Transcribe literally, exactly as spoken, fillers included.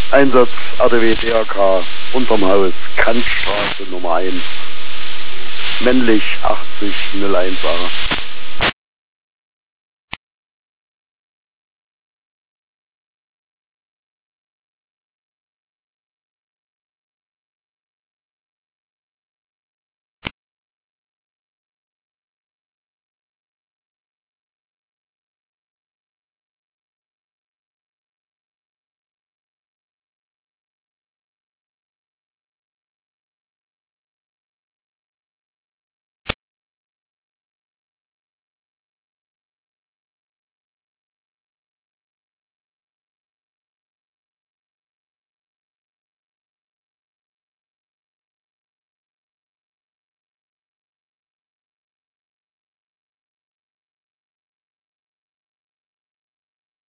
Einsatz R D W D R K unterm Haus, Kantstraße Nummer eins. Männlich achtzig null eins A.